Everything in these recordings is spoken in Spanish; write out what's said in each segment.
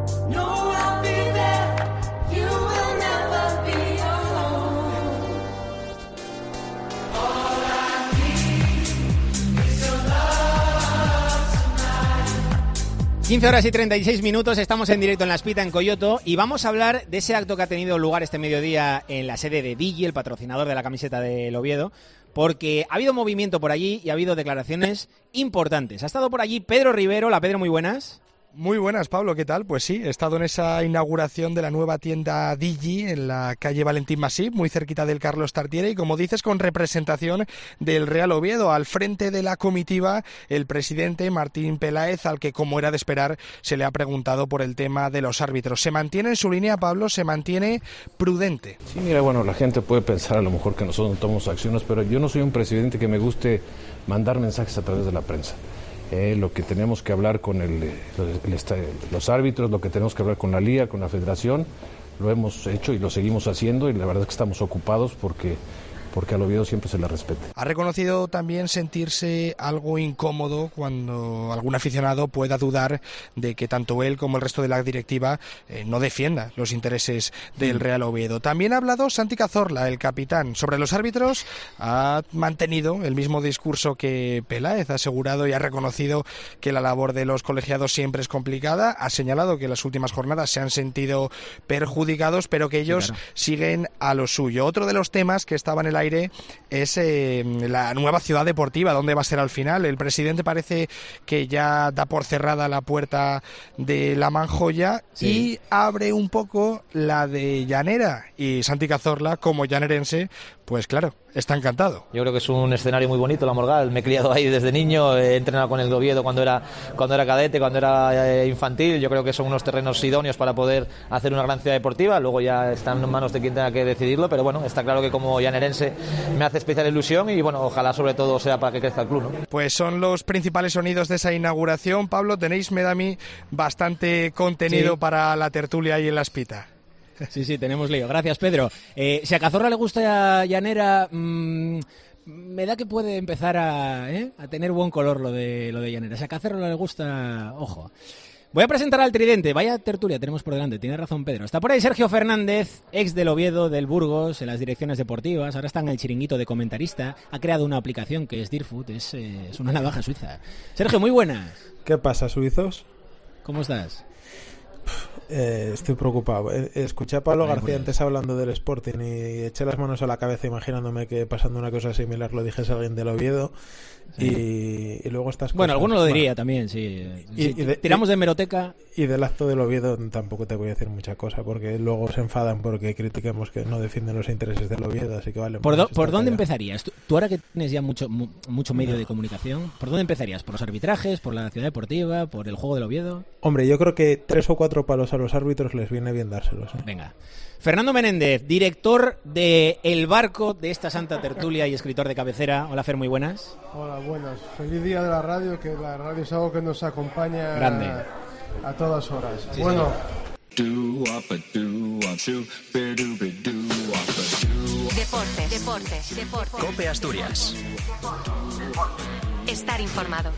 know I'll be there. You will never be alone. All I need is your love tonight. 15 horas y 36 minutos, estamos en directo en La Espita, en Coyoto, y vamos a hablar de ese acto que ha tenido lugar este mediodía en la sede de Digi, el patrocinador de la camiseta del Oviedo, porque ha habido movimiento por allí y ha habido declaraciones importantes. Ha estado por allí Pedro Rivero. Hola, Pedro, muy buenas. Muy buenas, Pablo, ¿qué tal? Pues sí, he estado en esa inauguración de la nueva tienda Digi en la calle Valentín Masip, muy cerquita del Carlos Tartiere, y como dices, con representación del Real Oviedo. Al frente de la comitiva, el presidente Martín Peláez, al que, como era de esperar, se le ha preguntado por el tema de los árbitros. ¿Se mantiene en su línea, Pablo? ¿Se mantiene prudente? Sí, mira, bueno, la gente puede pensar a lo mejor que nosotros no tomamos acciones, pero yo no soy un presidente que me guste mandar mensajes a través de la prensa. Lo que tenemos que hablar con los árbitros, lo que tenemos que hablar con la Liga, con la Federación, lo hemos hecho y lo seguimos haciendo, y la verdad es que estamos ocupados porque al Oviedo siempre se le respete. Ha reconocido también sentirse algo incómodo cuando algún aficionado pueda dudar de que tanto él como el resto de la directiva no defienda los intereses del Real Oviedo. También ha hablado Santi Cazorla, el capitán. Sobre los árbitros ha mantenido el mismo discurso que Peláez, ha asegurado y ha reconocido que la labor de los colegiados siempre es complicada. Ha señalado que en las últimas jornadas se han sentido perjudicados, pero que ellos siguen a lo suyo. Otro de los temas que estaba en el aire es la nueva ciudad deportiva, dónde va a ser al final. El presidente parece que ya da por cerrada la puerta de la Manjoya, y abre un poco la de Llanera, y Santi Cazorla, como llanerense, pues claro, está encantado. Yo creo que es un escenario muy bonito, la Morgal. Me he criado ahí desde niño, he entrenado con el Oviedo cuando era cadete, cuando era infantil. Yo creo que son unos terrenos idóneos para poder hacer una gran ciudad deportiva. Luego ya están en manos de quien tenga que decidirlo, pero bueno, está claro que como llanerense me hace especial ilusión, y bueno, ojalá sobre todo sea para que crezca el club, ¿no? Pues son los principales sonidos de esa inauguración. Pablo, tenéis, me da a mí, bastante contenido para la tertulia ahí en La Espita. Sí, tenemos lío. Gracias, Pedro. Si a Cazorla le gusta Llanera, me da que puede empezar a tener buen color lo de Llanera. Si a Cazorla le gusta, ojo. Voy a presentar al tridente. Vaya tertulia tenemos por delante. Tiene razón, Pedro. Está por ahí Sergio Fernández, ex del Oviedo, del Burgos, en las direcciones deportivas. Ahora está en el chiringuito de comentarista. Ha creado una aplicación que es Deerfoot. Es una navaja suiza. Sergio, muy buenas. ¿Qué pasa, suizos? ¿Cómo estás? Estoy preocupado. Escuché a Pablo García antes hablando del Sporting y eché las manos a la cabeza imaginándome que pasando una cosa similar lo dijese alguien del Oviedo. Y luego estas cosas. Bueno, alguno lo diría también, sí. Tiramos de hemeroteca. Y del acto del Oviedo tampoco te voy a decir mucha cosa, porque luego se enfadan porque critiquemos que no defienden los intereses del Oviedo, así que vale. ¿Por dónde empezarías? Tú ahora que tienes ya mucho medio de comunicación, ¿por dónde empezarías? ¿Por los arbitrajes? ¿Por la ciudad deportiva? ¿Por el juego del Oviedo? Hombre, yo creo que 3 o 4 palos a los árbitros les viene bien dárselos, ¿eh? Venga. Fernando Menéndez, director de El Barco, de esta santa tertulia y escritor de cabecera. Hola, Fer, muy buenas. Hola, buenas. Feliz día de la radio, que la radio es algo que nos acompaña a todas horas. Sí, bueno. Deportes. COPE Asturias. Estar informado.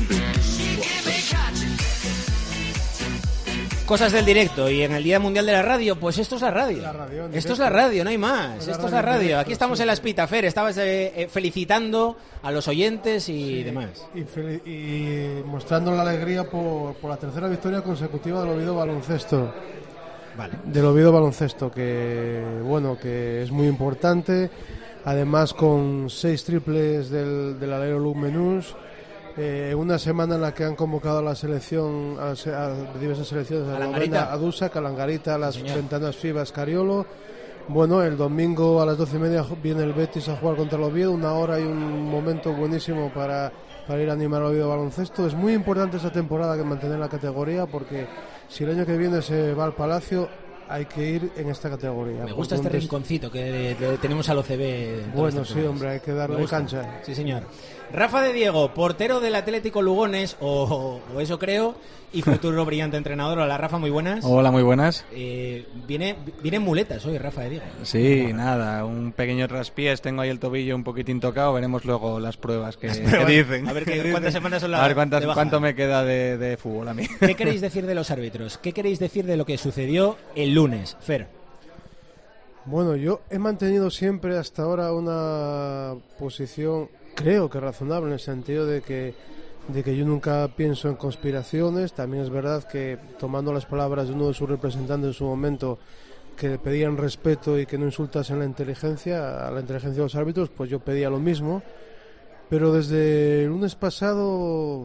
Cosas del directo, y en el Día Mundial de la Radio, pues esto es la radio. Esto es la radio, no hay más. Esto es la radio. Aquí estamos en La Espita. Fer, estabas felicitando a los oyentes y demás. Y mostrando la alegría por la tercera victoria consecutiva del Oviedo Baloncesto. Vale. Del Oviedo Baloncesto, que es muy importante. Además, con 6 triples del alero Luc Menús. Una semana en la que han convocado a la selección, a diversas selecciones, a Dusak, a Langarita, a las Ventanas FIBA, Escariolo. Bueno, el domingo a las 12:30 viene el Betis a jugar contra el Oviedo, 1 hora y un momento buenísimo para ir a animar al Oviedo Baloncesto. Es muy importante esta temporada que mantener la categoría, porque si el año que viene se va al Palacio, hay que ir en esta categoría. Me gusta este Porque rinconcito que tenemos al OCB. Bueno, sí, hombre, hay que darle cancha. Sí, señor. Rafa de Diego, portero del Atlético Lugones, o eso creo, y futuro brillante entrenador. Hola, Rafa, muy buenas. Hola, muy buenas. Viene en muletas hoy, Rafa de Diego. Sí, nada, un pequeño traspiés, tengo ahí el tobillo un poquitín tocado, veremos luego las pruebas que dicen. A ver cuántas semanas son las. A ver cuánto me queda de fútbol a mí. ¿Qué queréis decir de los árbitros? ¿Qué queréis decir de lo que sucedió el lunes, Fer? Bueno, yo he mantenido siempre hasta ahora una posición, creo que razonable, en el sentido de que yo nunca pienso en conspiraciones. También es verdad que, tomando las palabras de uno de sus representantes en su momento, que pedían respeto y que no insultasen a la inteligencia de los árbitros, pues yo pedía lo mismo. Pero desde el lunes pasado,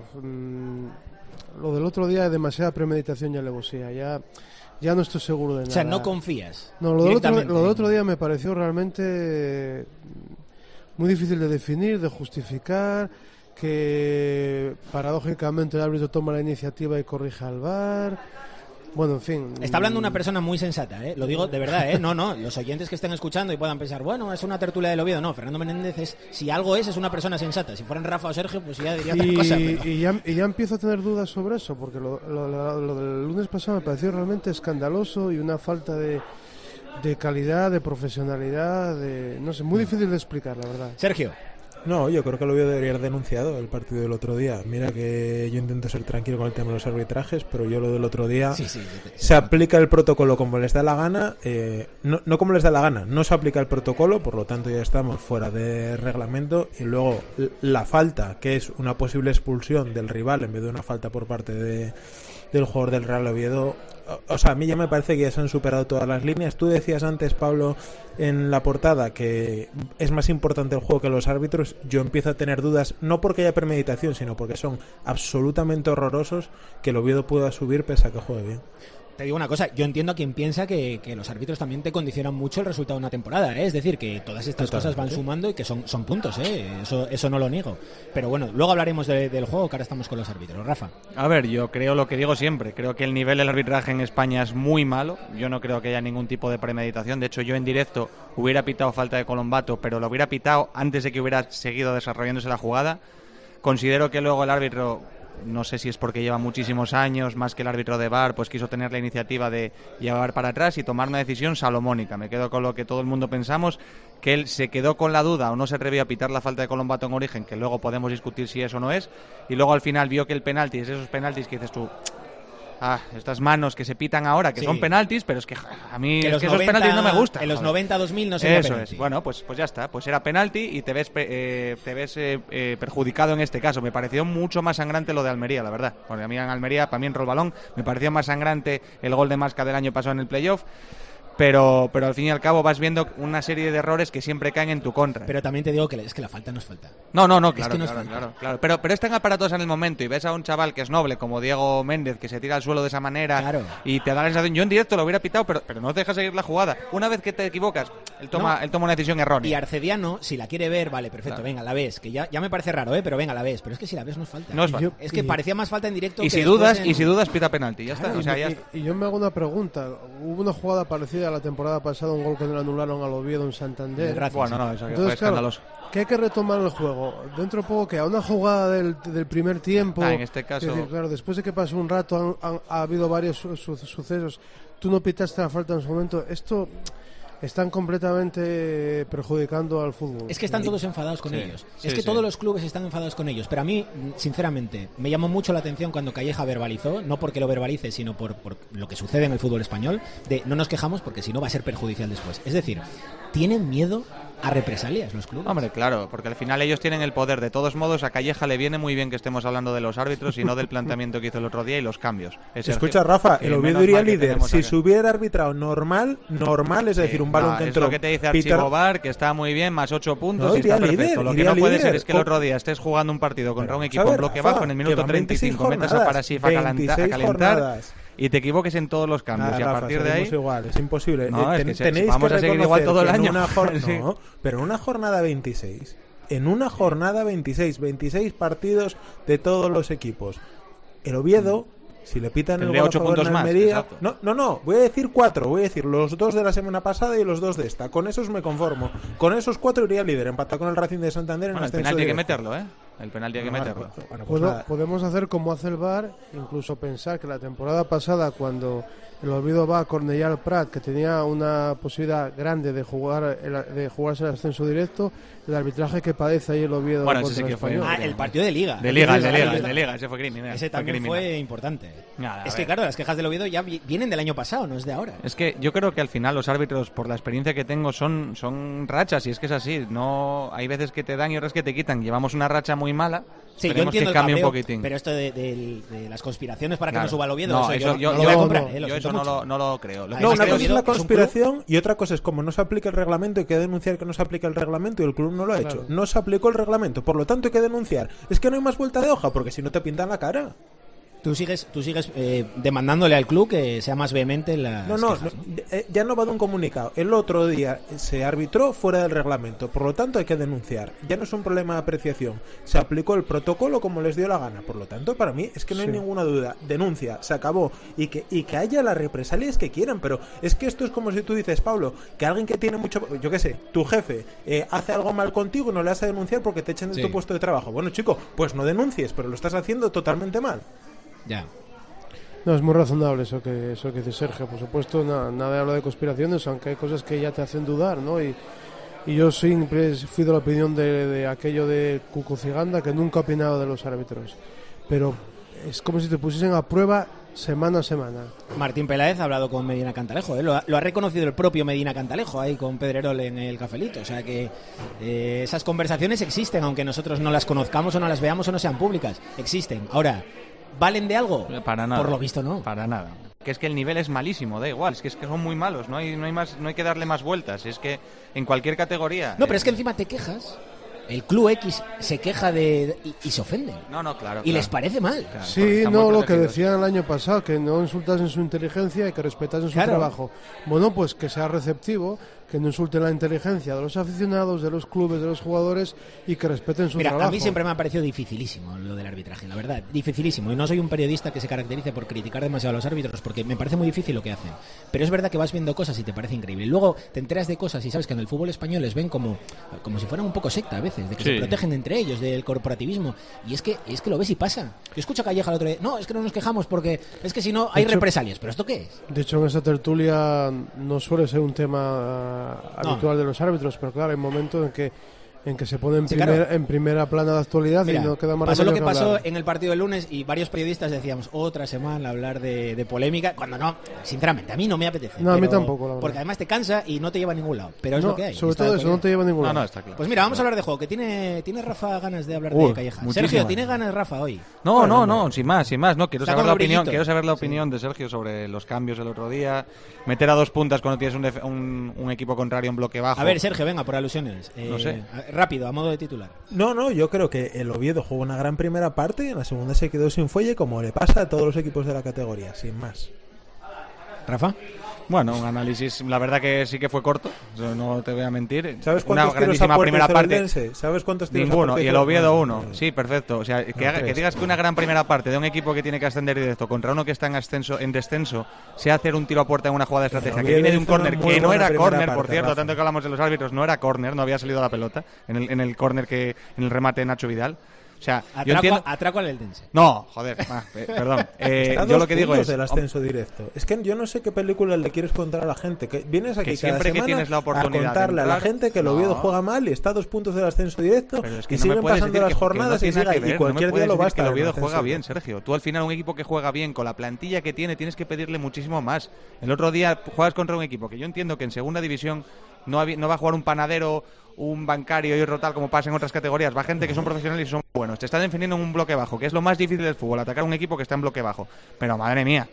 lo del otro día, demasiada premeditación y alevosía. Ya no estoy seguro de nada. O sea, no confías. No, lo del otro día me pareció realmente muy difícil de definir, de justificar, que paradójicamente el árbitro toma la iniciativa y corrige al VAR. Bueno, en fin. Está hablando una persona muy sensata, ¿eh? Lo digo de verdad, ¿eh? No, los oyentes que estén escuchando y puedan pensar, bueno, es una tertulia del Oviedo. No, Fernando Menéndez si algo es una persona sensata. Si fueran Rafa o Sergio, pues ya diría otra cosa. Pero... y ya empiezo a tener dudas sobre eso, porque lo del lunes pasado me pareció realmente escandaloso y una falta de calidad, de profesionalidad, no sé, muy difícil de explicar, la verdad. Sergio. No, yo creo que lo debería haber denunciado el partido del otro día. Mira que yo intento ser tranquilo con el tema de los arbitrajes, pero yo lo del otro día se aplica el protocolo como les da la gana, no como les da la gana, no se aplica el protocolo, por lo tanto ya estamos fuera de reglamento, y luego la falta, que es una posible expulsión del rival en vez de una falta por parte del jugador del Real Oviedo. O sea, a mí ya me parece que ya se han superado todas las líneas. Tú decías antes, Pablo, en la portada, que es más importante el juego que los árbitros. Yo empiezo a tener dudas, no porque haya premeditación, sino porque son absolutamente horrorosos, que el Oviedo pueda subir pese a que juegue bien. Te digo una cosa, yo entiendo a quien piensa que los árbitros también te condicionan mucho el resultado de una temporada, ¿eh? Es decir, que todas estas cosas van sumando y que son puntos, ¿eh? Eso no lo niego. Pero bueno, luego hablaremos del juego, que ahora estamos con los árbitros. Rafa. A ver, yo creo lo que digo siempre, creo que el nivel del arbitraje en España es muy malo. Yo no creo que haya ningún tipo de premeditación. De hecho, yo en directo hubiera pitado falta de Colombato, pero lo hubiera pitado antes de que hubiera seguido desarrollándose la jugada. Considero que luego el árbitro, no sé si es porque lleva muchísimos años, más que el árbitro de VAR, pues quiso tener la iniciativa de llevar para atrás y tomar una decisión salomónica. Me quedo con lo que todo el mundo pensamos, que él se quedó con la duda o no se atrevió a pitar la falta de Colombato en origen, que luego podemos discutir si eso no es, y luego al final vio que el penalti es esos penaltis que dices tú, estas manos que se pitan ahora, que son penaltis, pero es que a mí que esos penaltis no me gustan. En los 90-2000 no sería penalti. Es. Bueno, pues ya está, pues era penalti y te ves perjudicado en este caso. Me pareció mucho más sangrante lo de Almería, la verdad. Porque a mí en Almería, para mí en Rolbalón, me pareció más sangrante el gol de Masca del año pasado en el playoff. Pero al fin y al cabo vas viendo una serie de errores que siempre caen en tu contra. Pero también te digo que es que la falta no es falta. No, claro, es que claro. Pero es tan aparatosa en el momento y ves a un chaval que es noble como Diego Méndez, que se tira al suelo de esa manera, y te da la sensación, yo en directo lo hubiera pitado, pero no te deja seguir la jugada. Una vez que te equivocas, él toma una decisión errónea. Y Arcediano, si la quiere ver, vale, perfecto, venga, la ves, que ya me parece raro, pero venga, la ves. Pero es que si la ves no es falta. No es falta. Es que parecía más falta en directo. Y si dudas, pita penalti, ya está. O sea, y yo me hago una pregunta. Hubo una jugada parecida a la temporada pasada, un gol que no le anularon al Oviedo en Santander. Bueno, no, eso entonces, fue escandaloso. Claro, que hay que retomar el juego. Dentro de poco, que a una jugada del primer tiempo, en este caso, decir, claro, después de que pasó un rato ha habido varios sucesos, tú no pitaste la falta en su momento. Esto están completamente perjudicando al fútbol. Es que están todos enfadados con ellos. Es que todos los clubes están enfadados con ellos. Pero a mí, sinceramente, me llamó mucho la atención cuando Calleja verbalizó, no porque lo verbalice, sino por lo que sucede en el fútbol español, de no nos quejamos porque si no va a ser perjudicial después. Es decir, tienen miedo a represalias los clubes. Hombre, claro, porque al final ellos tienen el poder. De todos modos, a Calleja le viene muy bien que estemos hablando de los árbitros y no del planteamiento que hizo el otro día y los cambios. Escucha, Rafa, el Oviedo iría líder. Si se hubiera arbitrado normal, es decir, un balón que entró. Es lo que te dice Archivo VAR, que está muy bien, más 8 puntos y está perfecto. Líder, lo que no puede ser es que el otro día estés jugando un partido contra un equipo en bloque bajo en el minuto 35, metas a Parasif a calentar y te equivoques en todos los cambios. Y a partir de ahí igual, es imposible. No, tenéis vamos que a seguir igual todo el año. Pero en una jornada 26, 26 partidos de todos los equipos, el Oviedo Si le pitan el Tendría gol a 8 favor puntos en más, Almería... exacto. No, voy a decir 4. Voy a decir los 2 de la semana pasada y los 2 de esta. Con esos me conformo. Con esos 4 iría líder, empata con el Racing de Santander en Bueno, el ascenso penalti hay que directo. meterlo, ¿eh? El penalti hay que meterlo. Bueno, pues nada. Podemos hacer como hace el VAR, incluso pensar que la temporada pasada, cuando el Oviedo va a Cornellà al Prat, que tenía una posibilidad grande de jugarse el ascenso directo, el arbitraje que padece ahí el Oviedo Bueno, contra ese sí el que fue- Español. El partido de Liga. De Liga, ese fue criminal. Ese también fue importante. Nada, a Es que ver. claro, las quejas del Oviedo ya vienen del año pasado, no es de ahora. Es que yo creo que al final los árbitros, por la experiencia que tengo, son rachas, y es que es así. No, hay veces que te dan y otras que te quitan. Llevamos una racha muy mala. Sí, yo Esperemos entiendo que el cambie un cabreo, poquitín. pero esto de las conspiraciones para que Claro. no suba el Oviedo, No, eso eso yo yo- no lo voy a yo- comprar. yo Lo eso siento mucho. no lo creo. Lo que No, Además, una que cosa es Oviedo la es un club- conspiración y otra cosa es como no se aplica el reglamento, hay que denunciar que no se aplica el reglamento y el club no lo ha hecho. No se aplicó el reglamento, por lo tanto hay que denunciar. Es que no hay más vuelta de hoja, porque si no te pintan la cara. Tú sigues demandándole al club que sea más vehemente en las quejas, Ya no va de un comunicado. El otro día se arbitró fuera del reglamento, por lo tanto hay que denunciar. Ya no es un problema de apreciación. Se aplicó el protocolo como les dio la gana. Por lo tanto, para mí es que no hay ninguna duda. Denuncia, se acabó. Y que haya las represalias que quieran. Pero es que esto es como si tú dices, Pablo, que alguien que tiene mucho... Yo qué sé, tu jefe hace algo mal contigo y no le vas a denunciar porque te echan de tu puesto de trabajo. Bueno, chico, pues no denuncies, pero lo estás haciendo totalmente mal. Ya. No, es muy razonable eso que dice Sergio. Por supuesto, nada habla de conspiraciones, aunque hay cosas que ya te hacen dudar, ¿no? Y yo siempre fui de la opinión de aquello de Cuco Ciganda, que nunca ha opinado de los árbitros. Pero es como si te pusiesen a prueba semana a semana. Martín Peláez ha hablado con Medina Cantalejo, lo ha reconocido el propio Medina Cantalejo ahí con Pedrerol en el cafelito, o sea que esas conversaciones existen, aunque nosotros no las conozcamos o no las veamos o no sean públicas, existen. Ahora, ¿valen de algo? Para nada. Por lo visto no. Para nada. Que es que el nivel es malísimo, da igual, es que son muy malos, no hay que darle más vueltas, es que en cualquier categoría. No, pero es que encima te quejas. El Club X se queja y se ofenden. No, claro. Y les parece mal. Claro, porque Sí, están muy no, lo que protegidos. decían el año pasado, que no insultasen su inteligencia y que respetasen su Claro. trabajo. Bueno, pues que sea receptivo, que no insulten la inteligencia de los aficionados, de los clubes, de los jugadores y que respeten su Mira, trabajo. a mí siempre me ha parecido dificilísimo lo del arbitraje, la verdad, dificilísimo. Y no soy un periodista que se caracterice por criticar demasiado a los árbitros, porque me parece muy difícil lo que hacen. Pero es verdad que vas viendo cosas y te parece increíble. Y luego te enteras de cosas y sabes que en el fútbol español les ven como si fueran un poco secta a veces, de que Sí. se protegen entre ellos, del corporativismo. Y es que lo ves y pasa. Yo escucho a Calleja el otro día, no, es que no nos quejamos porque es que si no hay De hecho- represalias. ¿Pero esto qué es? De hecho, en esa tertulia no suele ser un tema habitual de los árbitros, pero claro, hay momentos en que se pone Sí, claro. en primera plana de actualidad Mira, y no queda más pasó lo que remedio pasó hablar. en el partido del lunes y varios periodistas decíamos otra semana hablar de polémica, cuando no, sinceramente, a mí no me apetece. No, a mí pero- tampoco, la verdad. Porque además te cansa y no te lleva a ningún lado. Pero es No, lo que hay. sobre Está todo de eso, no te lleva a ningún lado. No, está claro. Pues mira, vamos a hablar de juego, que tiene Rafa ganas de hablar Uy, de Calleja. muchísimas. Sergio, ¿tiene ganas Rafa hoy? No, sin más, no, quiero Está saber con la el opinión, brillito. quiero saber la opinión de Sergio sobre los cambios del otro día, meter a 2 puntas cuando tienes un equipo contrario en bloque bajo. A ver, Sergio, venga, por alusiones. No sé. Rápido, a modo de titular. No, yo creo que el Oviedo jugó una gran primera parte y en la segunda se quedó sin fuelle, como le pasa a todos los equipos de la categoría, sin más. Rafa. Bueno, un análisis, la verdad que sí que fue corto, no te voy a mentir. ¿Sabes Una cuántos tiros a grandísima puerta primera hizo el parte. Eldense? ¿Sabes cuántos tiros a Ninguno, puerta y hizo el Oviedo Bueno, 1. Sí, perfecto. O sea, que tres. digas que una gran primera parte de un equipo que tiene que ascender directo contra uno que está en descenso, sea hacer un tiro a puerta en una jugada de estrategia que Oviedo viene de un hizo una córner, muy que no buena era primera córner, por parte, cierto, Rafa. tanto que hablamos de los árbitros, no era córner, no había salido la pelota en el córner en el remate de Nacho Vidal. O sea, yo entiendo... Atraco al Eldense. No, joder, perdón. Está a Yo 2 lo que digo puntos es... del ascenso directo. Es que yo no sé qué película le quieres contar a la gente. Que vienes aquí Que cada siempre que semana tienes la oportunidad a de contarle a la entrar- gente que el No. Oviedo juega mal y está a 2 puntos del ascenso directo Pero es que y no me siguen puedes pasando decir las que no jornadas y, tiene nada siga, que ver, y cualquier no me día puedes lo va a decir que estar el Oviedo en ascenso juega bien, directo. Sergio. Tú al final un equipo que juega bien con la plantilla que tiene tienes que pedirle muchísimo más. El otro día juegas contra un equipo que yo entiendo que en segunda división no va a jugar un panadero, un bancario y otro tal como pasa en otras categorías. Va gente que son profesionales y son buenos. Te están defendiendo en un bloque bajo, que es lo más difícil del fútbol, atacar a un equipo que está en bloque bajo. Pero madre mía. O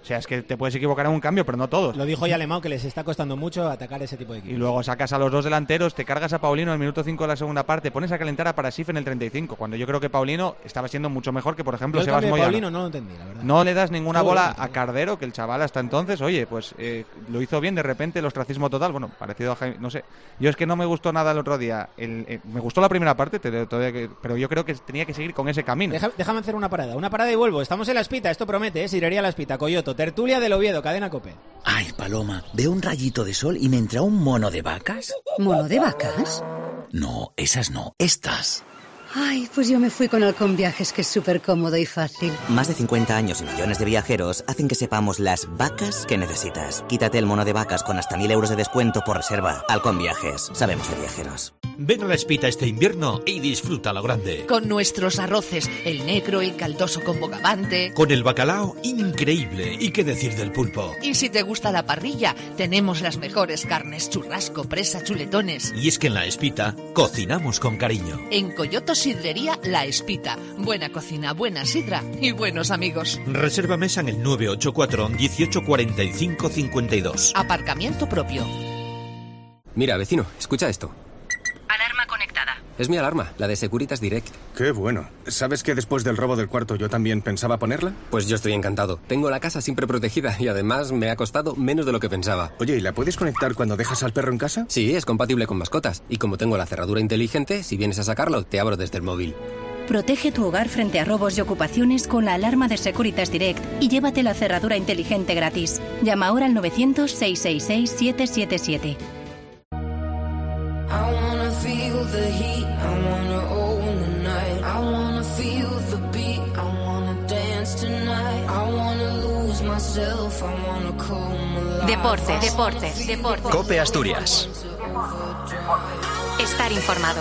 sea, es que te puedes equivocar en un cambio, pero no todos. Lo dijo ya Alemão, que les está costando mucho atacar ese tipo de equipos. Y luego sacas a los dos delanteros, te cargas a Paulino en el minuto 5 de la segunda parte, pones a calentar a Parasif en el 35, cuando yo creo que Paulino estaba siendo mucho mejor que, por ejemplo, Yo el Sebas cambio de Moyano. Paulino no lo entendí, la verdad. No le das ninguna bola a Cardero, que el chaval hasta entonces, oye, pues lo hizo bien, de repente el ostracismo total, bueno, parecido a Jaime, no sé. Yo es que no me gustó nada el otro día. Me gustó la primera parte, pero yo creo que tenía que seguir con ese camino. Déjame hacer una parada y vuelvo. Estamos en La Espita, esto promete, Sidrería La Espita, Coyoto, tertulia del Oviedo, cadena COPE. Ay, Paloma, veo un rayito de sol y me entra un mono de vacas. ¿Mono de vacas? No, esas no, estas. Ay, pues yo me fui con Halcón Viajes, que es súper cómodo y fácil. Más de 50 años y millones de viajeros hacen que sepamos las vacas que necesitas. Quítate el mono de vacas con hasta 1.000 euros de descuento por reserva. Halcón Viajes, sabemos de viajeros. Ven a La Espita este invierno y disfruta lo grande. Con nuestros arroces, el negro, el caldoso con bogavante. Con el bacalao increíble. ¿Y qué decir del pulpo? Y si te gusta la parrilla, tenemos las mejores carnes: churrasco, presa, chuletones. Y es que en La Espita cocinamos con cariño. En Coyoto Sidrería La Espita. Buena cocina, buena sidra y buenos amigos. Reserva mesa en el 984 18 45 52. Aparcamiento propio. Mira, vecino, escucha esto. Alarma conectada. Es mi alarma, la de Securitas Direct. Qué bueno. ¿Sabes que después del robo del cuarto yo también pensaba ponerla? Pues yo estoy encantado. Tengo la casa siempre protegida y además me ha costado menos de lo que pensaba. Oye, ¿y la puedes conectar cuando dejas al perro en casa? Sí, es compatible con mascotas. Y como tengo la cerradura inteligente, si vienes a sacarlo, te abro desde el móvil. Protege tu hogar frente a robos y ocupaciones con la alarma de Securitas Direct y llévate la cerradura inteligente gratis. Llama ahora al 900-666-777. I wanna feel the heat, I wanna own the night. I wanna feel the beat, I wanna dance tonight. I wanna lose myself, I wanna come alive. Deportes. COPE Asturias. Estar informado.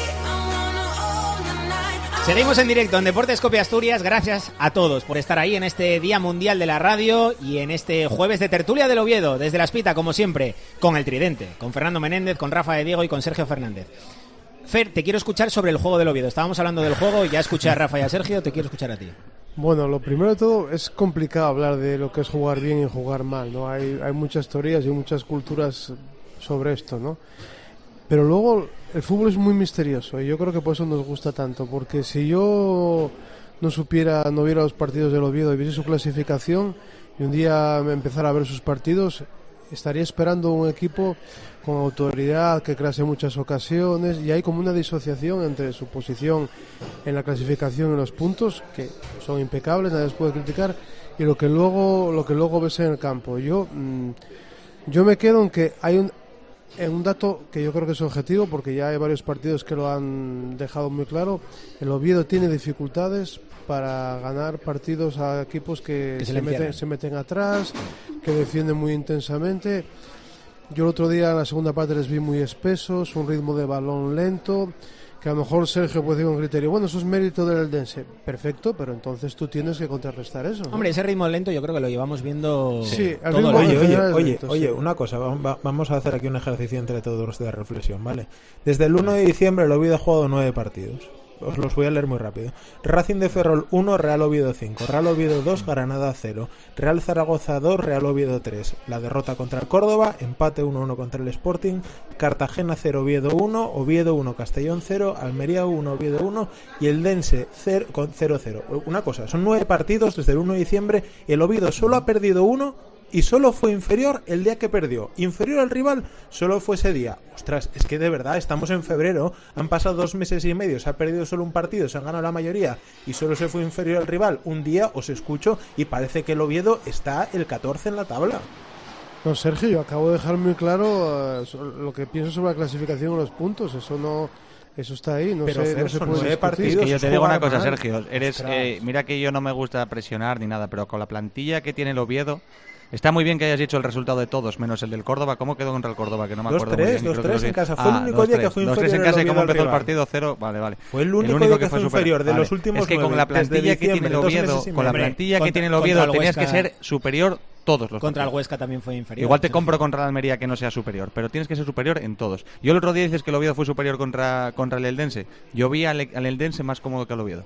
Seguimos en directo en Deportes COPE Asturias. Gracias a todos por estar ahí en este Día Mundial de la Radio y en este jueves de tertulia del Oviedo, desde La Espita, como siempre, con el Tridente, con Fernando Menéndez, con Rafa de Diego y con Sergio Fernández. Fer, te quiero escuchar sobre el juego del Oviedo. Estábamos hablando del juego, ya escuché a Rafa y a Sergio, te quiero escuchar a ti. Bueno, lo primero de todo, es complicado hablar de lo que es jugar bien y jugar mal, ¿no? Hay muchas teorías y muchas culturas sobre esto, ¿no? Pero luego el fútbol es muy misterioso y yo creo que por eso nos gusta tanto, porque si yo no viera los partidos del Oviedo y viese su clasificación y un día me empezara a ver sus partidos, estaría esperando un equipo con autoridad, que crease muchas ocasiones, y hay como una disociación entre su posición en la clasificación y los puntos, que son impecables, nadie les puede criticar, y lo que luego ves en el campo. Yo me quedo en que hay un dato que yo creo que es objetivo, porque ya hay varios partidos que lo han dejado muy claro. El Oviedo tiene dificultades para ganar partidos a equipos que se meten atrás, que defienden muy intensamente. Yo el otro día en la segunda parte les vi muy espesos, un ritmo de balón lento, que a lo mejor Sergio puede decir con criterio, bueno, eso es mérito del Eldense. Perfecto, pero entonces tú tienes que contrarrestar eso, ¿no? Hombre, ese ritmo lento yo creo que lo llevamos viendo. Sí, todo Oye, una cosa, vamos a hacer aquí un ejercicio entre todos de reflexión, ¿vale? Desde el 1 de diciembre el Oviedo ha jugado 9 partidos. Os los voy a leer muy rápido. Racing de Ferrol 1, Real Oviedo 5, Real Oviedo 2, Granada 0, Real Zaragoza 2, Real Oviedo 3, la derrota contra el Córdoba, empate 1-1 contra el Sporting, Cartagena 0, Oviedo 1, Oviedo 1, Castellón 0, Almería 1, Oviedo 1 y el Dense 0-0. Una cosa, son 9 partidos desde el 1 de diciembre y el Oviedo solo ha perdido 1 y solo fue inferior el día que perdió. Inferior al rival solo fue ese día. Ostras, es que de verdad estamos en febrero, han pasado 2 meses y medio, se ha perdido solo un partido, se han ganado la mayoría y solo se fue inferior al rival. Un día os escucho y parece que el Oviedo está el 14 en la tabla. No, Sergio, yo acabo de dejar muy claro lo que pienso sobre la clasificación y los puntos. Eso está ahí, no pero sé, Fer, no se son puede 9 discutir. partidos. Es que yo te digo una cosa, mal. Sergio, mira que yo no me gusta presionar ni nada, pero con la plantilla que tiene el Oviedo, está muy bien que hayas dicho el resultado de todos, menos el del Córdoba. ¿Cómo quedó contra el Córdoba? Que no me acuerdo muy bien. 2-3 en casa. Fue el único día que fue inferior 2-3 en casa, y el cómo Oviedo empezó el al partido 0. Vale. Fue el único día que fue inferior de vale. los últimos Es que 9, con la plantilla que tiene el Oviedo, con la plantilla que tiene el Oviedo, tenías que ser superior todos los contra partidos. el Huesca también fue inferior. Igual te compro contra la Almería que no sea superior, pero tienes que ser superior en todos. Yo el otro día dices que el Oviedo fue superior contra el Eldense. Yo vi al Eldense más cómodo que al Oviedo.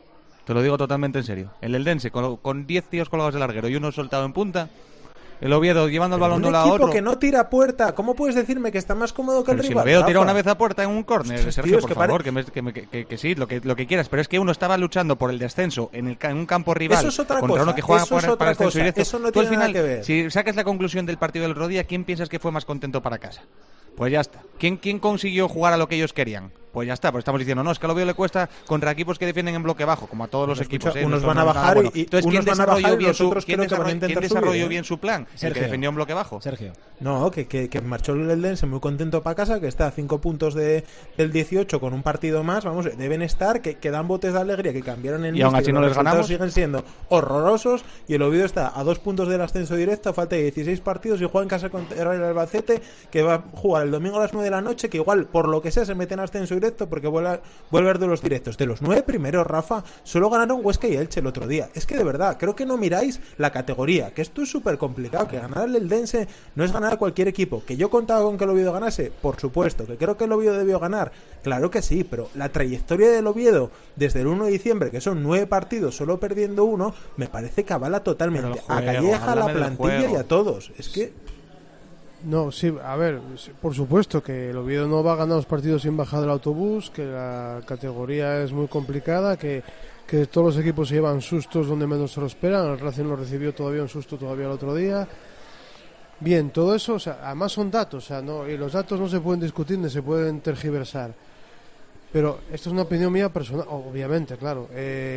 Te lo digo totalmente en serio. El Eldense, con 10 tíos colgados de larguero y uno soltado en punta. El Oviedo llevando el balón de un lado a otro. Un equipo que no tira a puerta. ¿Cómo puedes decirme que está más cómodo que el rival? Si el Oviedo tira una vez a puerta en un córner, Pues, Sergio, tío, por favor, que sí, lo que quieras. Pero es que uno estaba luchando por el descenso en un campo rival. Eso es otra contra cosa. uno que juega Eso es para otra ascenso cosa. directo. Eso no Tú al tiene nada final, que ver. si sacas la conclusión del partido del otro día, ¿quién piensas que fue más contento para casa? Pues ya está. ¿Quién consiguió jugar a lo que ellos querían? Pues ya está, pues estamos diciendo, no, es que al Oviedo le cuesta contra equipos que defienden en bloque bajo, como a todos los equipos. Unos van a bajar y entonces, unos van a bajar y los otros creo que van a intentar ¿quién desarrolló bien su plan? Sergio. El que defendió en bloque bajo. Sergio. No, que marchó el Eldense muy contento para casa, que está a 5 puntos del 18 con un partido más, vamos, deben estar, que dan botes de alegría, que cambiaron el y aún así no les ganamos. Siguen siendo horrorosos y el Oviedo está a 2 puntos del ascenso directo, falta de 16 partidos y juega en casa contra el Albacete, que va a jugar el domingo a las 9 de la noche, que igual, por lo que sea, se mete en ascenso directo porque vuelve a ver de los directos. De los 9 primeros, Rafa, solo ganaron Huesca y Elche el otro día. Es que de verdad, creo que no miráis la categoría, que esto es súper complicado, que ganar el Eldense no es ganar a cualquier equipo. Que yo contaba con que el Oviedo ganase, por supuesto. Que creo que el Oviedo debió ganar, claro que sí, pero la trayectoria del Oviedo desde el 1 de diciembre, que son 9 partidos, solo perdiendo uno, me parece que avala totalmente a Calleja, a la plantilla y a todos. Es que... No, sí, a ver, por supuesto que el Oviedo no va a ganar los partidos sin bajar del autobús, que la categoría es muy complicada, que todos los equipos se llevan sustos donde menos se lo esperan. El Racing lo recibió todavía un susto todavía el otro día. Bien, todo eso, o sea, además son datos, o sea, no, y los datos no se pueden discutir ni se pueden tergiversar. Pero esto es una opinión mía personal, obviamente, claro.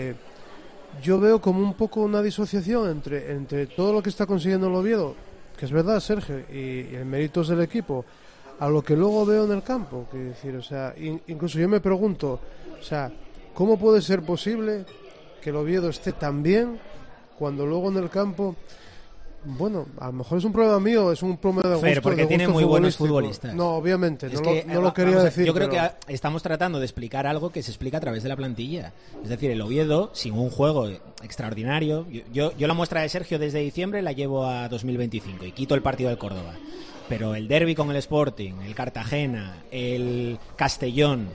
Yo veo como un poco una disociación entre todo lo que está consiguiendo el Oviedo, que es verdad, Sergio, y el mérito del equipo, a lo que luego veo en el campo. Que decir, o sea, incluso yo me pregunto, o sea, ¿cómo puede ser posible que el Oviedo esté tan bien cuando luego en el campo, bueno, a lo mejor es un problema mío, es un problema de gusto, pero porque tiene muy buenos futbolistas. No, obviamente, es no lo quería decir. Yo creo que estamos tratando de explicar algo que se explica a través de la plantilla. Es decir, el Oviedo, sin un juego extraordinario, yo la muestra de Sergio desde diciembre la llevo a 2025 y quito el partido del Córdoba. Pero el derbi con el Sporting, el Cartagena, el Castellón,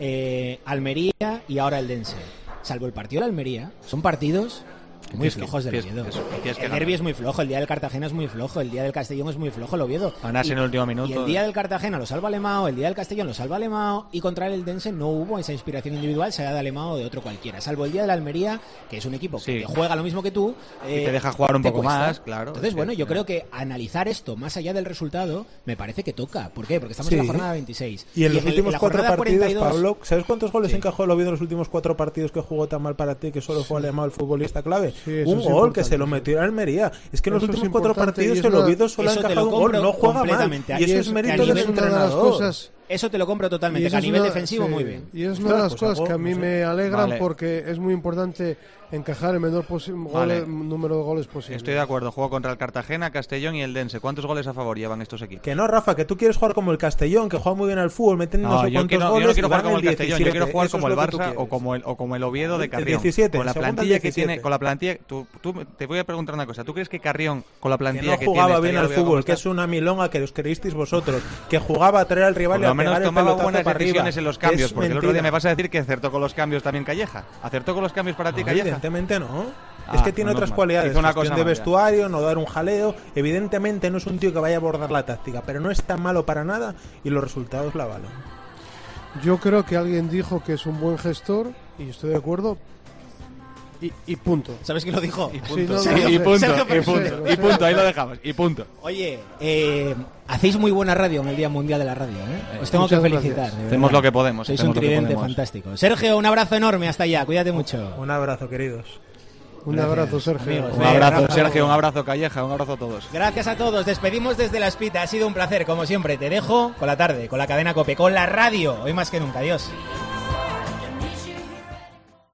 Almería y ahora el Dense, salvo el partido de Almería, son partidos muy flojos del Oviedo. El derbi es muy flojo, el día del Cartagena es muy flojo, el día del Castellón es muy flojo el Oviedo. Ganarse en el último minuto. Y el día del Cartagena lo salva Alemão, el día del Castellón lo salva Alemão, y contra el Eldense no hubo esa inspiración individual, sea de Alemão o de otro cualquiera, salvo el día de la Almería, que es un equipo que juega lo mismo que tú. Y te deja jugar un poco más, claro. Entonces, bueno, yo creo que analizar esto más allá del resultado me parece que toca. ¿Por qué? Porque estamos en la jornada 26. Y en los últimos 4 partidos, 42... Pablo, ¿sabes cuántos goles encajó el Oviedo en los últimos 4 partidos que jugó tan mal para ti, que solo fue Alemão el futbolista clave? Un gol que se lo metió a Almería. Es que en los últimos 4 partidos el Oviedo solo ha encajado un gol, no juega mal. Y eso es mérito del entrenador. Eso te lo compro totalmente, que a nivel defensivo muy bien. Y es una de las cosas que a mí me alegran, porque es muy importante encajar el menor número de goles posible. Estoy de acuerdo, juego contra el Cartagena, Castellón y el Dense. ¿Cuántos goles a favor llevan estos equipos? Que no, Rafa, que tú quieres jugar como el Castellón, que juega muy bien al fútbol, metiendo no sé cuántos goles. Yo no quiero jugar como el Castellón, 17. yo quiero jugar como el Barça o como el Oviedo de Carrión. 17, con la plantilla que tiene, con la plantilla, tú te voy a preguntar una cosa, ¿tú crees que Carrión con la plantilla que no jugaba tiene bien al fútbol, que es una milonga que os creísteis vosotros, que jugaba a traer al rival y a pegar el pelotazo para arriba? Decisiones en los cambios, porque el otro día me vas a decir que acertó con los cambios también Calleja. ¿Acertó con los cambios para ti, Calleja? Evidentemente no. Es que tiene otras cualidades, una cosa de vestuario, no dar un jaleo. Evidentemente no es un tío que vaya a abordar la táctica, pero no es tan malo para nada y los resultados la valen. Yo creo que alguien dijo que es un buen gestor y estoy de acuerdo. Y punto. ¿Sabes quién lo dijo? Y punto. Y punto, ahí lo dejamos. Y punto. Oye, hacéis muy buena radio en el Día Mundial de la Radio, ¿eh? Os tengo que felicitar. Hacemos lo que podemos. Sois un tridente fantástico. Sergio, un abrazo enorme, hasta allá. Cuídate mucho. Un abrazo, queridos. Un abrazo, Sergio. Amigos, un abrazo, Sergio. Un abrazo, Calleja. Un abrazo a todos. Gracias a todos. Despedimos desde La Espita. Ha sido un placer, como siempre. Te dejo con la tarde, con la cadena COPE, con la radio. Hoy más que nunca. Adiós.